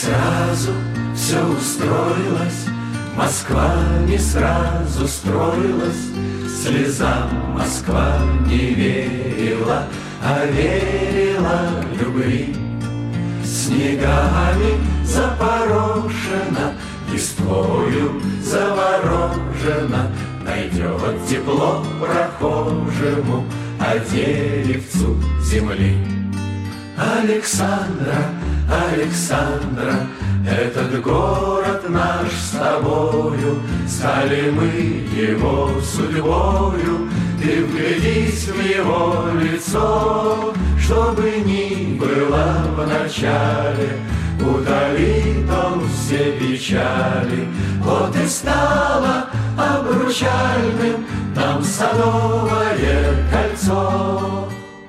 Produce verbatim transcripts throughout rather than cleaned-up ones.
сразу все устроилось, Москва не сразу строилась, слезам Москва не верила, а верила любви. Снегами запорошена, листвою заворожена, найдет тепло прохожему, а деревцу земли. Александра, Александра, этот город наш с тобою, стали мы его судьбою. Ты вглядись в его лицо, чтобы ни было в начале, утолит он все печали. Вот и стало обручальным нам садовое кольцо.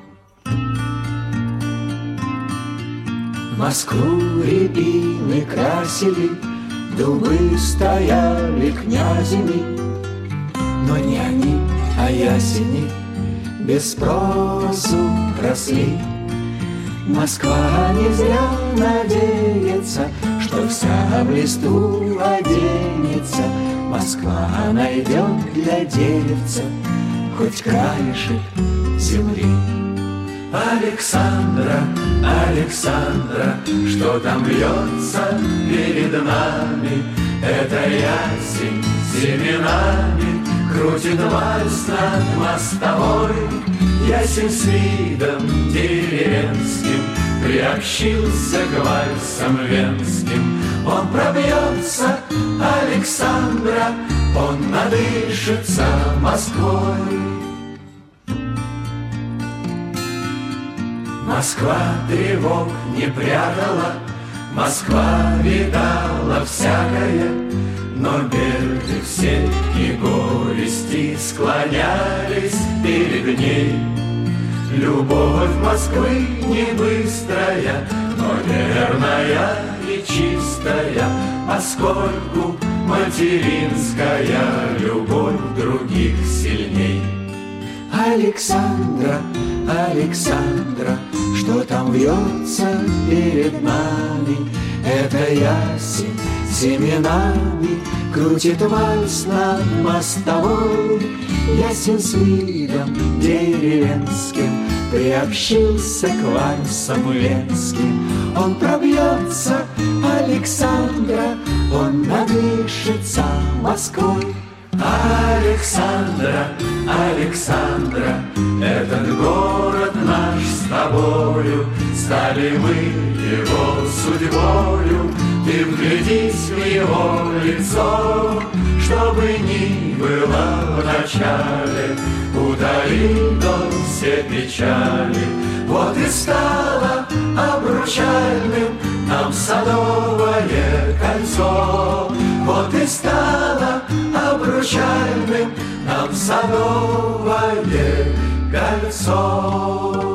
Москву рябины красили, дубы стояли князями, но не они, а ясени без спросу росли. Москва не зря надеется, что вся в листу оденется. Москва найдет для деревца хоть краешек земли. Александра, Александра, что там льется перед нами? Это ясень семенами крутит вальс над мостовой. Ясень с видом деревенским приобщился к вальсам венским. Он пробьется, Александра, он надышится Москвой. Москва тревог не прятала, Москва видала всякое, но беды все и горести склонялись перед ней. Любовь Москвы не быстрая, но верная и чистая, поскольку материнская любовь других сильней. Александра, Александра, что там вьется перед нами? Это ясень семенами крутит вальс над мостовой. Ясень с видом деревенским приобщился к вальсам венским. Он пробьется, Александра, он надышится Москвой. Александра, Александра, этот город наш с тобою, стали мы его судьбою. Ты вглядись в его лицо, чтобы ни было в начале, утолит он все печали. Вот и стало обручальным нам садовое кольцо. Вот и стало обручальным нам садовое кольцо.